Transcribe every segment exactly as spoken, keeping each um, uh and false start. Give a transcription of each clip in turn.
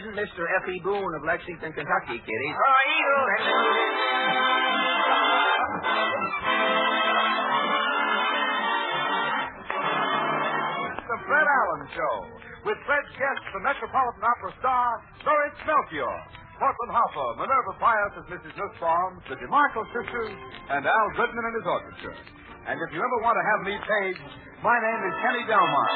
isn't Mister F E. Boone of Lexington, Kentucky, Kitty. Oh, Eagle. The Fred Allen Show, with Fred's guests, the Metropolitan Opera star, Doris Melchior, Portland Hoffa, Minerva Pius as Missus Nussbaum, the DeMarco sisters, and Al Goodman and his orchestra. And if you ever want to have me paged, my name is Kenny Delmar.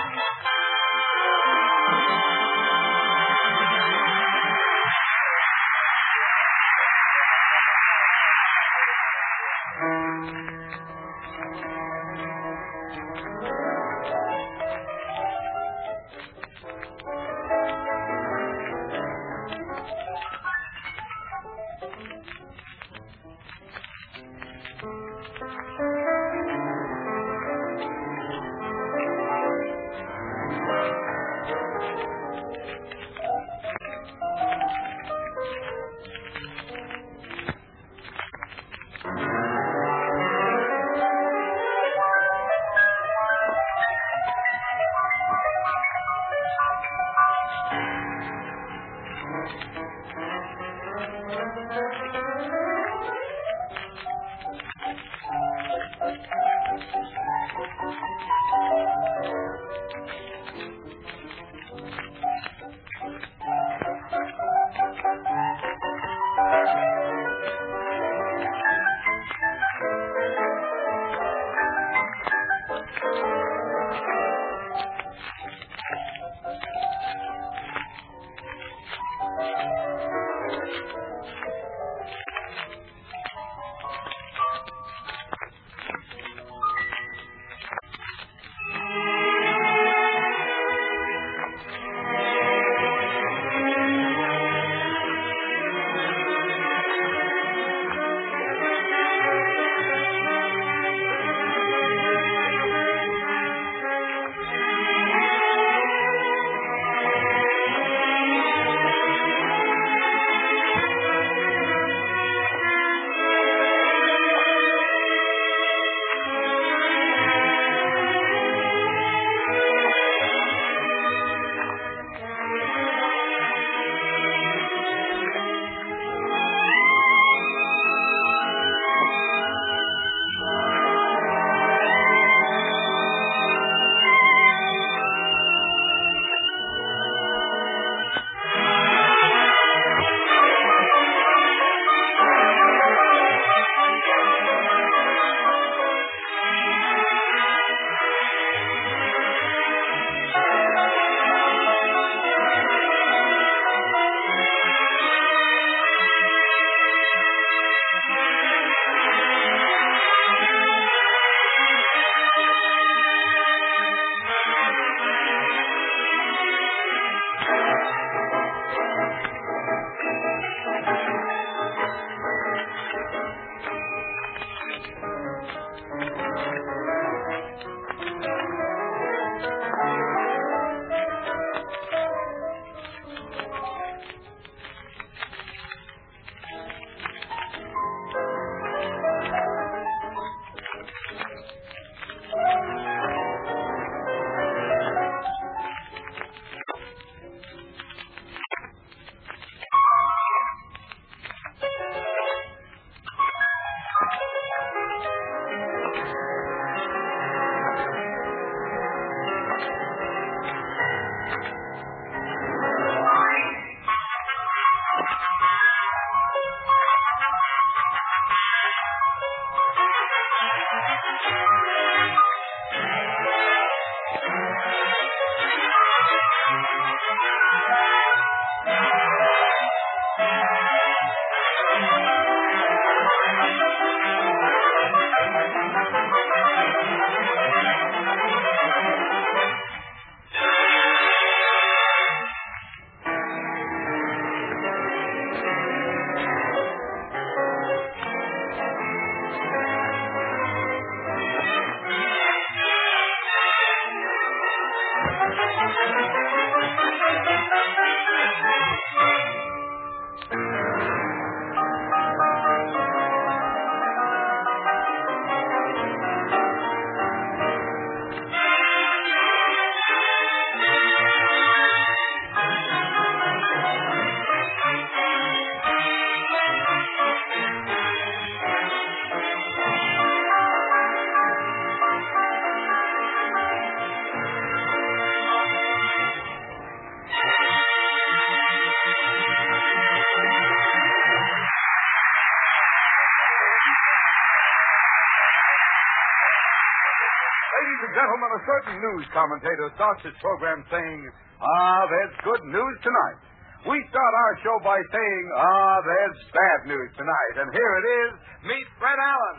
Ladies and gentlemen, a certain news commentator starts his program saying, ah, there's good news tonight. We start our show by saying, ah, there's bad news tonight. And here it is, meet Fred Allen.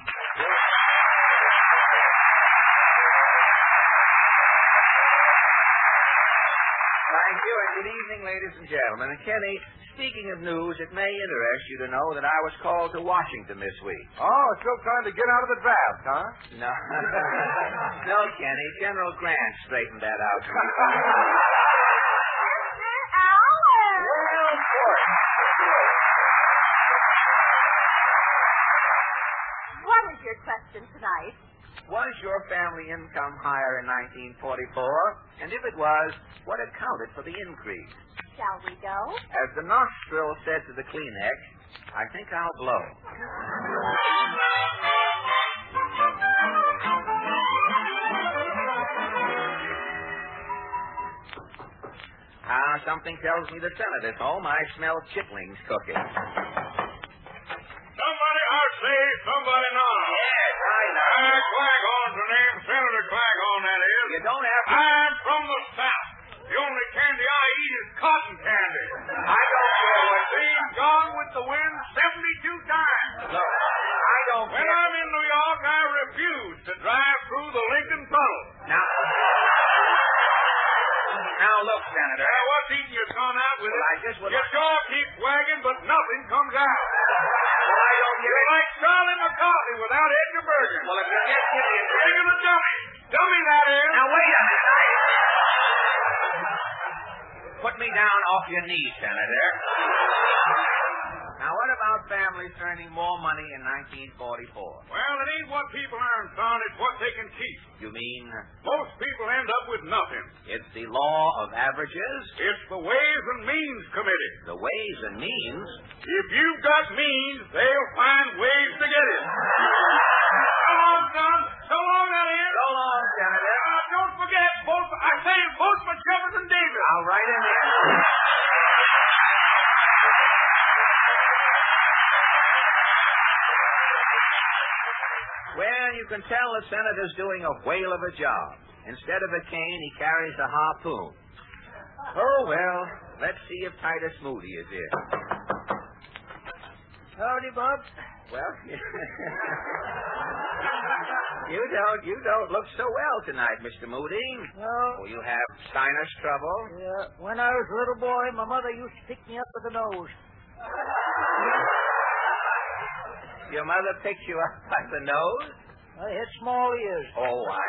Thank you, and good evening, ladies and gentlemen. And Kenny, speaking of news, it may interest you to know that I was called to Washington this week. Oh, still trying to get out of the draft, huh? No. No, Kenny. General Grant straightened that out. Well, of course. What is your question tonight? Was your family income higher in nineteen forty-four? And if it was, what accounted for the increase? Shall we go? As the nostril said to the Kleenex, I think I'll blow. Ah, something tells me the Senator's home. I smell chitlings cooking. Somebody, I say, somebody now. Yes, I know. Uh, Claghorn's the name, Senator Claghorn, that is. You don't have to... I'm from the South. The only candy I eat is cotton candy. I don't care what... Seen gone with the wind seventy-two times. Look, I don't When care... I'm in New York, I refuse to drive through the Lincoln Tunnel. Now... Now, look, Senator. Uh, what's eating your son out with Well, it? I just would Your like- jaw keeps wagging, but nothing comes out. Well, I don't You're care... like Charlie McCarthy without Edgar Bergen. Well, if you get me... Big of a dummy. Dummy, that is. Now, wait a minute. I... Put me down off your knees, Senator. Now, what about families earning more money in nineteen forty-four? Well, it ain't what people earn, son. It's what they can keep. You mean Most people end up with nothing. it's the law of averages? It's the Ways and Means Committee. The ways and means? If you've got means, they'll find ways to get it. So long, son. So long, that is. So long, Senator. Uh, don't forget, vote for, I say vote for Jefferson Davis. I'll write him in. Well, you can tell the Senator's doing a whale of a job. Instead of a cane, he carries a harpoon. Oh, well, let's see if Titus Moody is here. Howdy, Bob. Well, you don't you don't look so well tonight, Mister Moody. No. Oh, you have sinus trouble? Yeah. When I was a little boy, my mother used to pick me up with the nose. Your mother picked you up by the nose? I had small ears. Oh, I...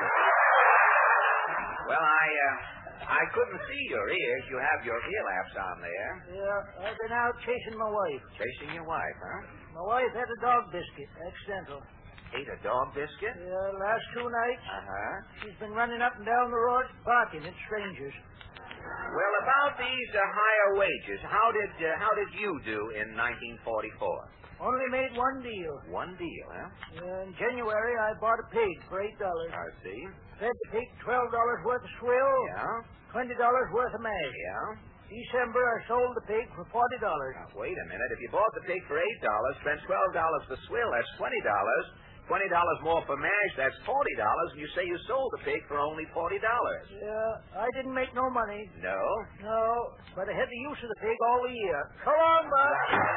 Well, I, uh, I couldn't see your ears. You have your ear laps on there. Yeah, I've been out chasing my wife. Chasing your wife, huh? My wife had a dog biscuit, accidental. Ate a dog biscuit? Yeah, last two nights, Uh-huh. she's been running up and down the road barking at strangers. Well, about these uh, higher wages, how did uh, how did you do in nineteen forty-four? Only made one deal. One deal, huh? In January, I bought a pig for eight dollars. I see. Fed the pig twelve dollars worth of swill, Yeah, twenty dollars worth of mash. yeah. December, I sold the pig for forty dollars. Now, wait a minute. If you bought the pig for eight dollars, spent twelve dollars for swill, that's twenty dollars. twenty dollars more for mash, that's forty dollars. And you say you sold the pig for only forty dollars. Yeah, I didn't make no money. No? No, but I had the use of the pig all the year. So long, Bob.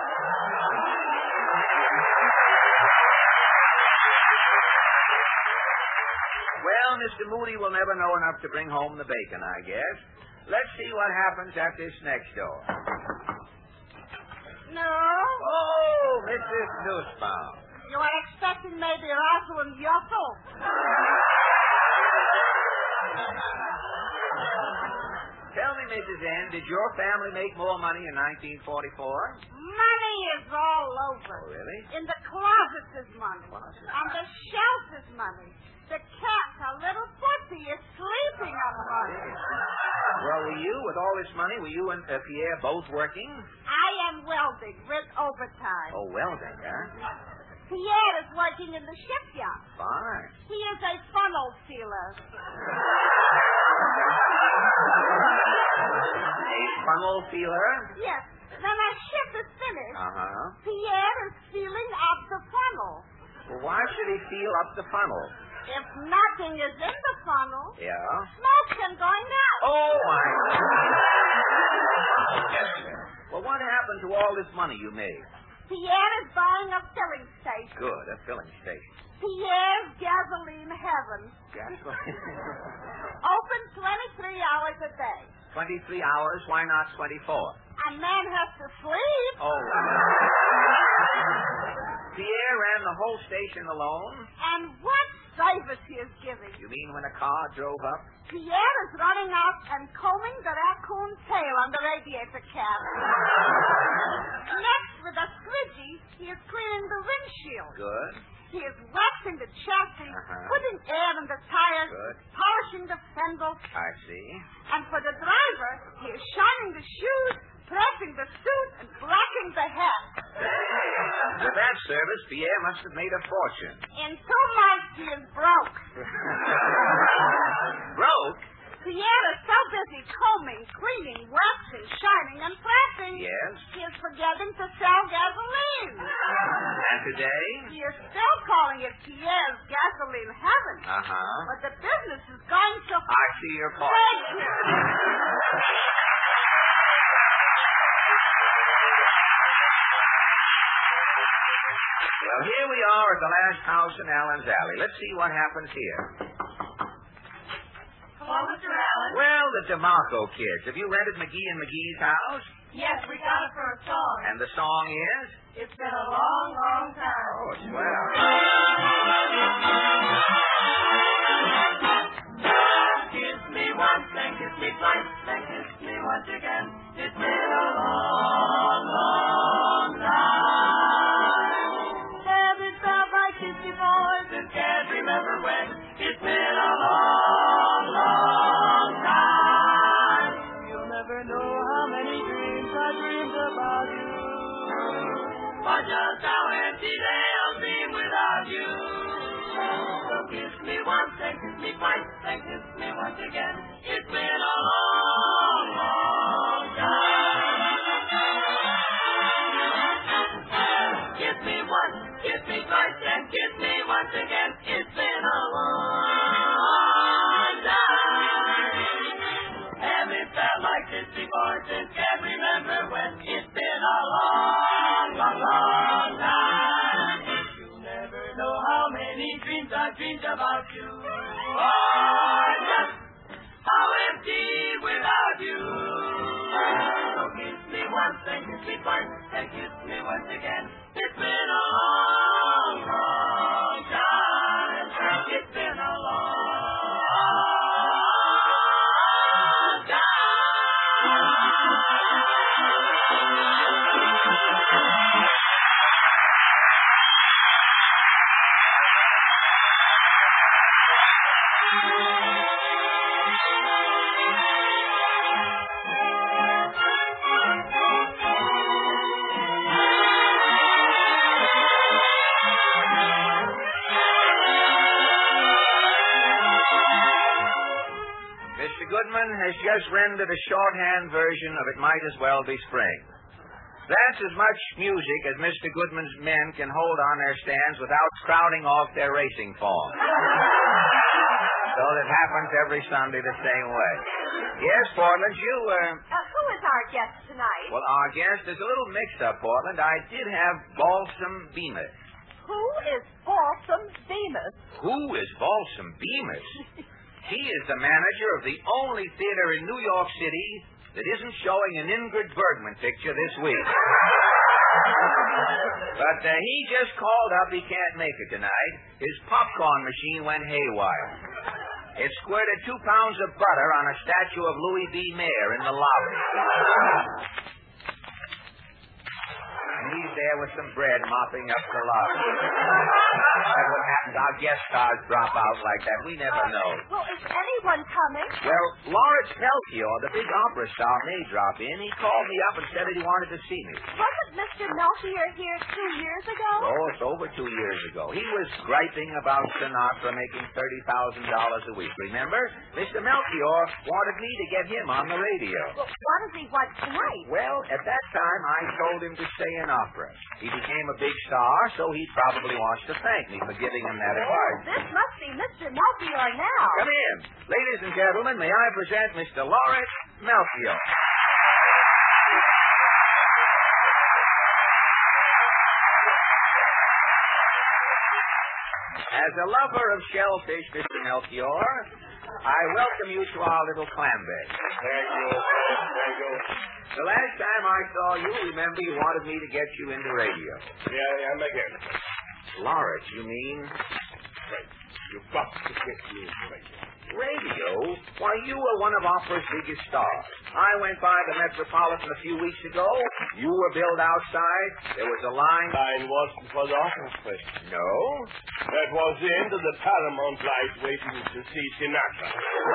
Well, Mister Moody will never know enough to bring home the bacon, I guess. Let's see what happens at this next door. No. Oh, Missus Nussbaum. You are expecting maybe Russell and Yuffle. Tell me, Missus N, did your family make more money in nineteen forty-four? Money is all over. Oh, really? In the closets is money. Closet. On the shelf is money. The cat, a little pussy, is sleeping on the money. Well, were you, with all this money, were you and uh, Pierre both working? I am welding with overtime. Oh, well then, huh? Pierre is working in the shipyard. Fine. He is a funnel sealer. A funnel feeler? Yes. Uh-huh. Pierre is feeling up the funnel. Well, why should he feel up the funnel? If nothing is in the funnel, Yeah? smoke can go out. Oh, my God. Well, what happened to all this money you made? Pierre is buying a filling station. Good, a filling station. Pierre's gasoline heaven. Gasoline. Open twenty-three hours a day. twenty-three hours? Why not twenty-four? A man has to sleep. Oh. Pierre ran the whole station alone? And what service he is giving. You mean when a car drove up? Pierre is running out and combing the raccoon's tail on the radiator cap. Next, with a squidgy, he is cleaning the windshield. Good. He is waxing the chassis, Uh-huh. putting air in the tires, Good. polishing the fenders. I see. And for the driver, he is shining the shoes, pressing the suit, and blacking the hat. With that service, Pierre must have made a fortune. In two months, he is broke. Broke? Pierre is so busy combing, cleaning, waxing, shining, and pressing. Yes. He is forgetting to sell gasoline. And today? He is still calling it Pierre's gasoline heaven. Uh-huh. But the business is going so... I see your point. Thank you. Well, here we are at the last house in Allen's Alley. Let's see what happens here. Hello, Mister Allen. Well, the DeMarco kids. Have you rented McGee and McGee's house? Yes, we got it for a song. And the song is? It's been a long, long time. Oh, swell. Kiss me once, then kiss me twice, then kiss me once again. It's been a long, long time. Haven't felt like this before since can't remember when. It's been a long, long time. You'll never know how many dreams I dreamed about you. But just how empty they'll seem without you. So kiss me once, then kiss me twice, then kiss me once again. It's been a long, long time. Kiss me once, kiss me twice, and kiss me once again. It's been a long time. Haven't felt like this before since can't remember when. It's been a long, long, long time. You'll never know how many dreams I dreamed about you. Oh, just how empty without you. So kiss me once, then kiss me twice, then kiss me once again. It's been a long, long time. It's been a long Mister Goodman has just rendered a shorthand version of It Might As Well Be Spring. That's as much music as Mister Goodman's men can hold on their stands without crowding off their racing form. So that happens every Sunday the same way. Yes, Portland, you, uh... Uh, who is our guest tonight? Well, our guest is a little mixed-up, Portland. I did have Balsam Bemis. Who is Balsam Bemis? Who is Balsam Bemis? He is the manager of the only theater in New York City that isn't showing an Ingrid Bergman picture this week. But uh, he just called up. He can't make it tonight. His popcorn machine went haywire. It squirted two pounds of butter on a statue of Louis B. Mayer in the lobby. And he's there with some bread mopping up the lobby. That's what happens. Our guest stars drop out like that. We never know. Well, is anyone coming? Well, Lawrence Peltier, the big opera star, may drop in. He called me up and said that he wanted to see me. Wasn't Mister Melchior here two years ago? Oh, it's over two years ago. He was griping about Sinatra making thirty thousand dollars a week. Remember? Mister Melchior wanted me to get him on the radio. Well, what does he want tonight? Well, at that time, I told him to stay in opera. He became a big star, so he probably wants to thank me for giving him that advice. This must be Mister Melchior now. Come in. Ladies and gentlemen, may I present Mister Lawrence Melchior. As a lover of shellfish, Mister Melchior, I welcome you to our little clam bed. Thank you. Thank you. The last time I saw you, remember, you wanted me to get you into radio. Yeah, yeah, I'm again. Lawrence, you mean? Right. You've got to get me into radio. Radio? Why, you were one of opera's biggest stars. I went by the Metropolitan a few weeks ago. You were billed outside. There was a line. Line wasn't for the orchestra. No? That was the end of the Paramount light waiting to see Sinatra.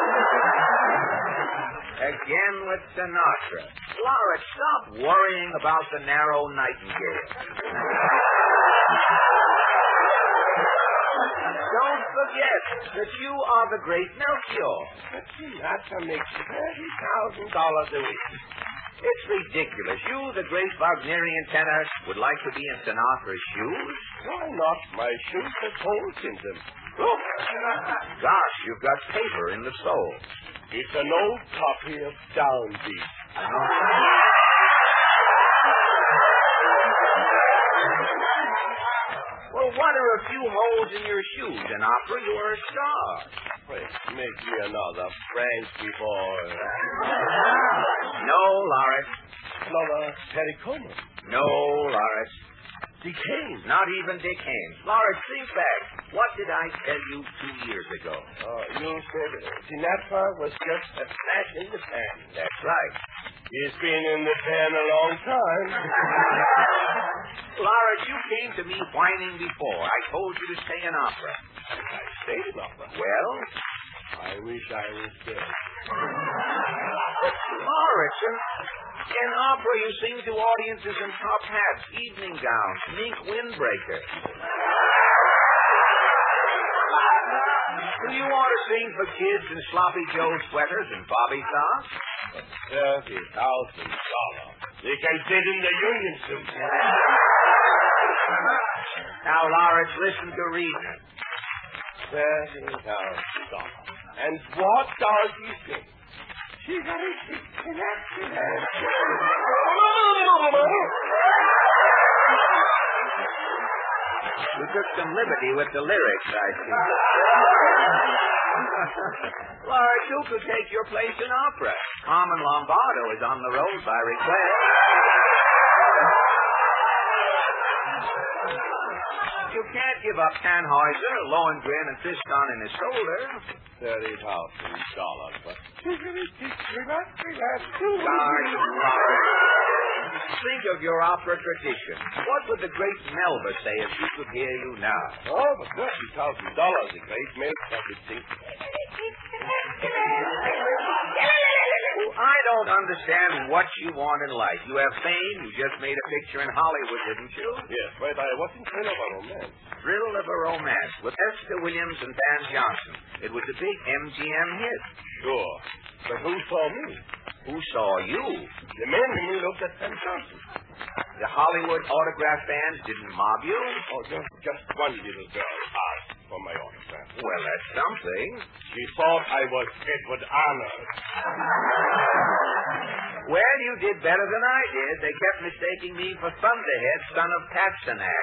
Again with Sinatra. Lawrence, stop worrying about the narrow nightingale. Don't forget that you are the great Melchior. But Sinatra makes thirty thousand dollars a week. It's ridiculous. You, the great Wagnerian tenor, would like to be in Sinatra's shoes? Why not? My shoes have holes in them. Look. Gosh, you've got paper in the sole. It's an old copy of Downbeat. Well, what are a few holes in your shoes? In opera, you are a star. Wait, make me another Frankie boy. No, Lawrence. Another Perry Como. No, Lawrence. Dick Haynes. Not even Dick Haynes. Lawrence, think back. What did I tell you two years ago? Uh, you said Sinatra was just a flash in the pan. That's right. He's been in the pan a long time. Lawrence, you came to me whining before. I told you to stay in opera. I stayed in opera. Well? I wish I was dead. Lawrence, in, in opera you sing to audiences in top hats, evening gowns, mink windbreakers. Do you want to sing for kids in sloppy Joe sweaters and bobby socks? Thirty thousand dollars. They can sit in the union suit. Now, Lawrence, listen to reason. Thirty thousand dollars. And what does he say? She got a connection. You took some liberty with the lyrics, I see. Lawrence, who could take your place in opera? Carmen Lombardo is on the road by request. You can't give up Tannhäuser, Lohengrin, and Fiston in his shoulder. Thirty thousand dollars, but think of your opera tradition. What would the great Melba say if she could hear you now? Oh, but thirty thousand dollars, the great Melba would think. I don't understand what you want in life. You have fame. You just made a picture in Hollywood, didn't you? Yes, but I wasn't thrill of a romance. Thrill of a Romance with Esther Williams and Dan Johnson. It was a big M G M hit. Sure. But who saw me? Who saw you? The men who looked at Dan Johnson. The Hollywood autograph fans didn't mob you? Oh, just, just one little girl asked for my autograph. Well, that's something. She thought I was Edward Arnold. Well, you did better than I did. They kept mistaking me for Thunderhead, son of Paxanack.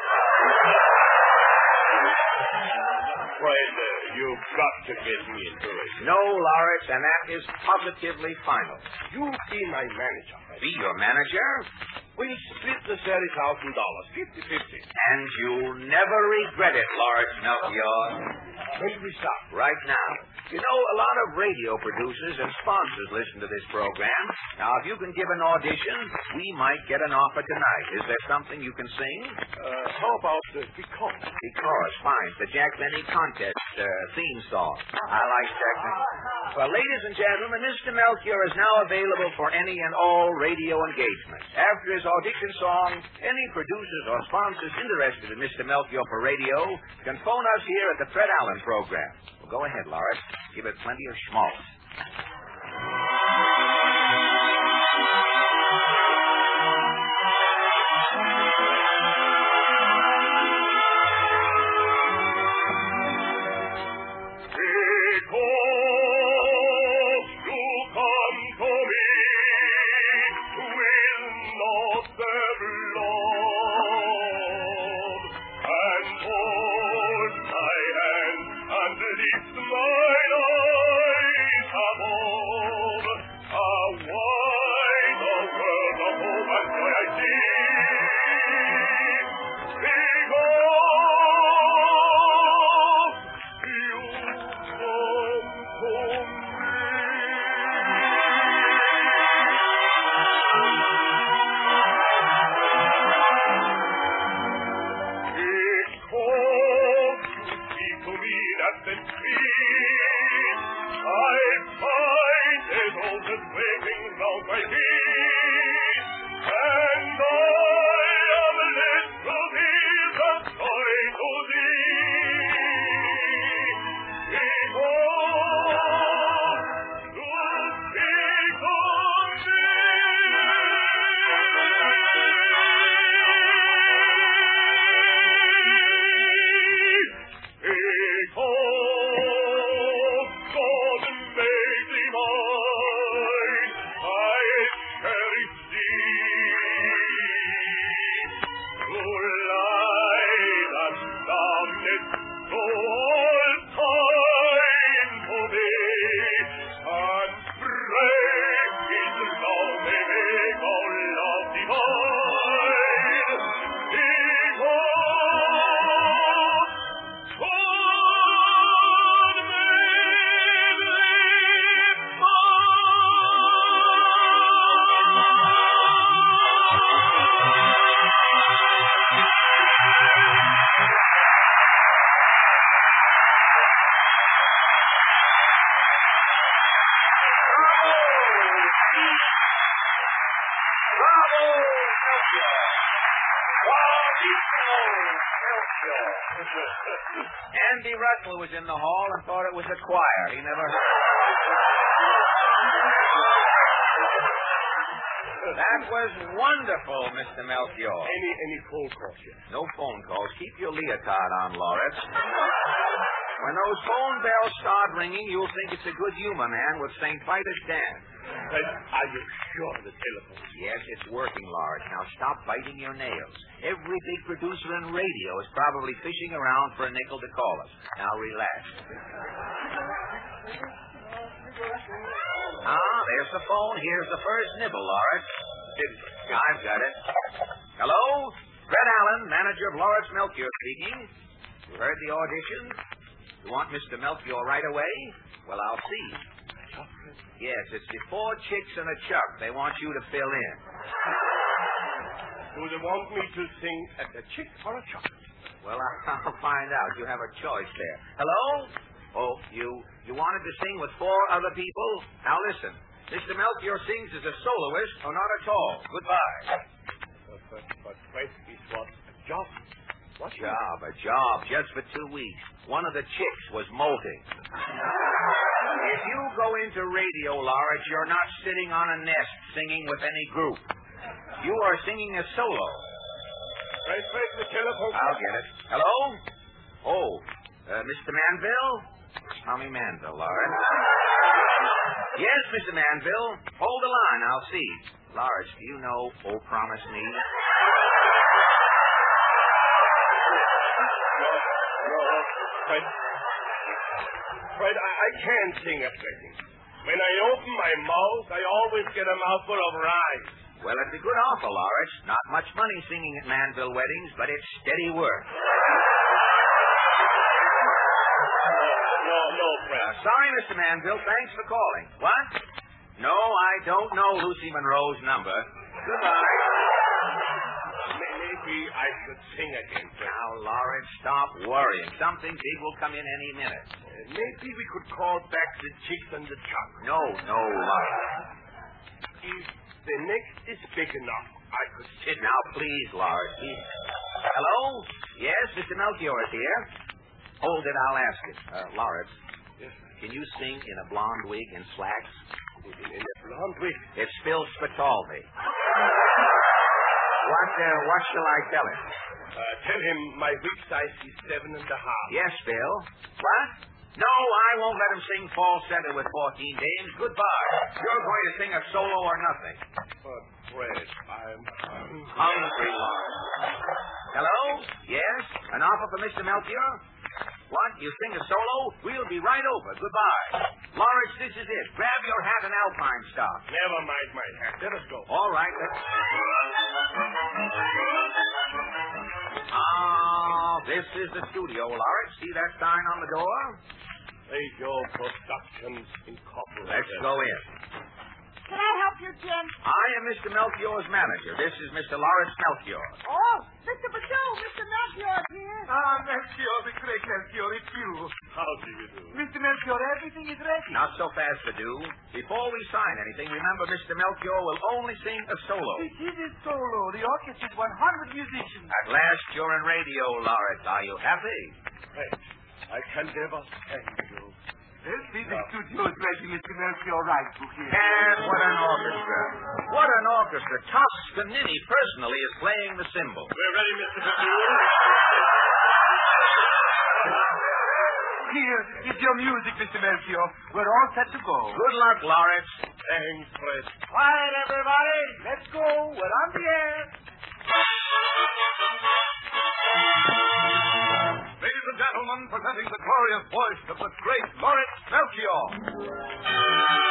Well, uh, you've got to get me into it. No, Lawrence, and that is positively final. You be my manager. Be your manager? We split the thirty thousand dollars, fifty-fifty. And you'll never regret it, Lawrence Melchior. When do we start? Right now. You know, a lot of radio producers and sponsors listen to this program. Now, if you can give an audition, we might get an offer tonight. Is there something you can sing? Uh, how about uh, Because? Because, fine. The Jack Benny Contest uh, theme song. I like Jack Benny. Well, ladies and gentlemen, Mister Melchior is now available for any and all radio engagements. After his audition song, any producers or sponsors interested in Mister Melchior for radio can phone us here at the Fred Allen program. Well, go ahead, Lawrence. Give it plenty of schmaltz. Andy Russell was in the hall and thought it was a choir. He never heard. That was wonderful, Mister Melchior. Any any phone calls yet? No phone calls. Keep your leotard on, Lawrence. When those phone bells start ringing, you'll think it's a good humor man with Saint Vitus dance. But are you sure the telephone? Yes, it's working, Lawrence. Now stop biting your nails. Every big producer in radio is probably fishing around for a nickel to call us. Now relax. Ah, there's the phone. Here's the first nibble, Lawrence. I've got it. Hello? Fred Allen, manager of Lawrence Melchior speaking. You heard the audition? You want Mister Melchior right away? Well, I'll see. Yes, it's the four chicks and a chuck. They want you to fill in. Do they want me to sing at a chick or a chuck? Well, I'll find out. You have a choice there. Hello? Oh, you you wanted to sing with four other people? Now listen. Mister Melchior sings as a soloist or not at all. Goodbye. But, but, but Fred, it was a job. What job? A job just for two weeks. One of the chicks was molting. If you go into radio, Lawrence, you're not sitting on a nest singing with any group. You are singing a solo. Fred, Fred, the telephone. I'll get it. Hello? Oh, uh, Mister Manville? Tommy Manville, Lawrence. Yes, Mister Manville. Hold the line. I'll see. Lawrence, do you know Oh Promise Me? Fred, Fred, I, I can't sing at weddings. When I open my mouth, I always get a mouthful of rice. Well, it's a good offer, Lawrence. Not much money singing at Manville weddings, but it's steady work. No, no, Fred. Uh, sorry, Mister Manville. Thanks for calling. What? No, I don't know Lucy Monroe's number. Goodbye. May, may maybe I should sing again, Fred. Now, Lawrence, stop worrying. Something big will come in any minute. Uh, maybe we could call back the chicks and the chuck. No, no, Lawrence. If the next is big enough, I could sit. Now, please, Lawrence. He- Hello? Yes, Mister Melchior is here. Hold it, I'll ask it. Uh, Lawrence, Yes, can you sing in a blonde wig and slacks? in, in a blonde wig. It's Phil Spitalvi. What, uh, what shall I tell him? Uh, tell him my wig size is seven and a half. Yes, Bill. What? No, I won't let him sing falsetto with fourteen dames. Goodbye. You're going to sing a solo or nothing. But, Fred, I'm hungry. Hungry, Lawrence. Hello? Yes? An offer for Mister Melchior? What? You sing a solo? We'll be right over. Goodbye. Lawrence, this is it. Grab your hat and alpine stock. Never mind my hat. Let us go. All right, let's... Ah, this is the studio, Lawrence. See that sign on the door? Radio Productions Incorporated. Let's go in. Can I help you, Jim? I am Mister Melchior's manager. This is Mister Lawrence Melchior. Oh, Mister Badu, Mister Melchior's here. Ah, Melchior, the great Melchior, it's you. How do you do? Mister Melchior, everything is ready. Not so fast, Badu. Before we sign anything, remember Mister Melchior will only sing a solo. It is a solo. The orchestra is one hundred musicians. At last, you're in radio, Lawrence. Are you happy? Fred, I can never thank you. Well, see, the studio is ready, Mister Melchior, right, Bouquet. And what an orchestra. What an orchestra. Toscanini personally is playing the cymbal. We're ready, Mister Badu. Here is your music, Mister Melchior. We're all set to go. Good luck, Lawrence. Thanks, Fred. Quiet, everybody. Let's go. We're on the air. Ladies and gentlemen, presenting the glorious voice of the great Lawrence Melchior.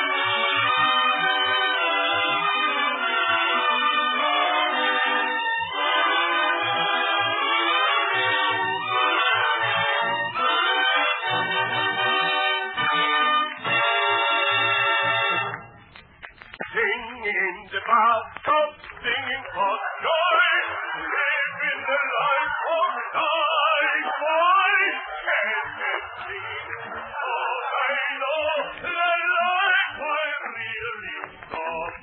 Singing the bathtub, singing for joy, living the life of life, boy. Can't it be? Oh, I know the life I really love.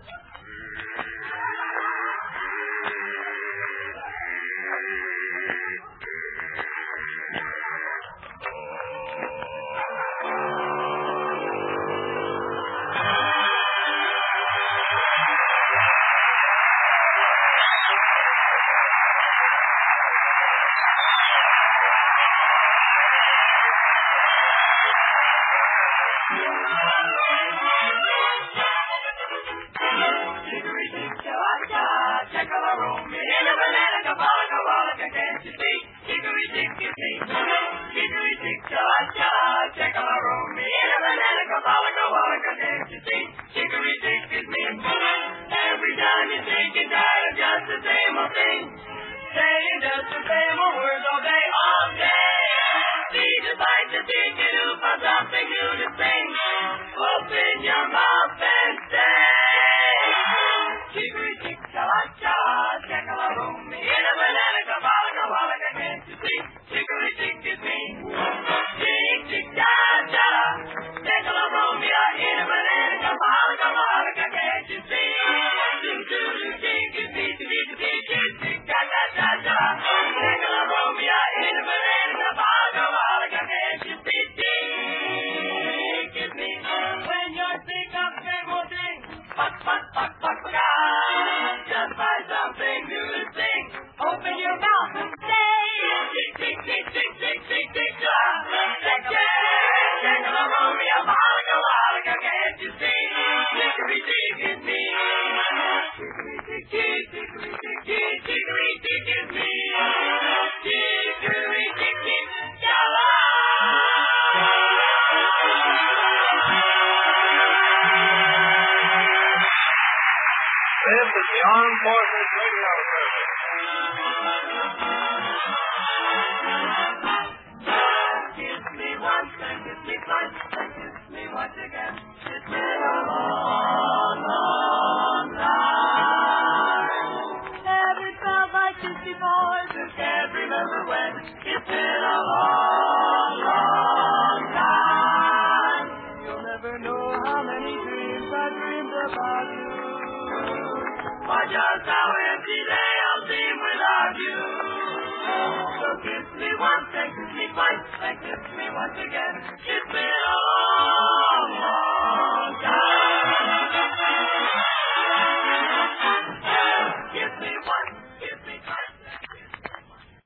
Every time you think you're tired of just the same old thing, saying just the same old words all day, all day. See the light to think it up for something new to sing. Open your mouth and say, chicory chick cha cha, check-a-la-room, in a banana kabbalah kabbalah, can't you see? Chicory chick is me. Chick chick cha cha, check-a-la-room, in a banana kabbalah kabbalah, can't you see? Chick chick is me, chick chick chick chick cha cha cha cha, check-a-la-room, in a banana kabbalah kabbalah, can't you see? Chick is me. When you're sick of same old thing, fuck fuck fuck fuck fuck, just find something new to sing. Open your mouth and say, tick tick tick tick tick tick tick cha, check check check a Romeo, Monica, Monica, can't you see? Tickery tick is me. Tickery tick tick tickery tick tick tickery tick is me. Tickery tick tick cha la. This is the Armed Forces Radio Service. Kiss me once and kiss me twice and kiss me once again. It's been a long, long time. Every time I kiss me, boys, who can't remember when. It's been a long, long time. You'll never know how many dreams I dreamed about you, or just how empty they'll seem without you. So kiss me once and kiss me twice and kiss me once again. It's been a long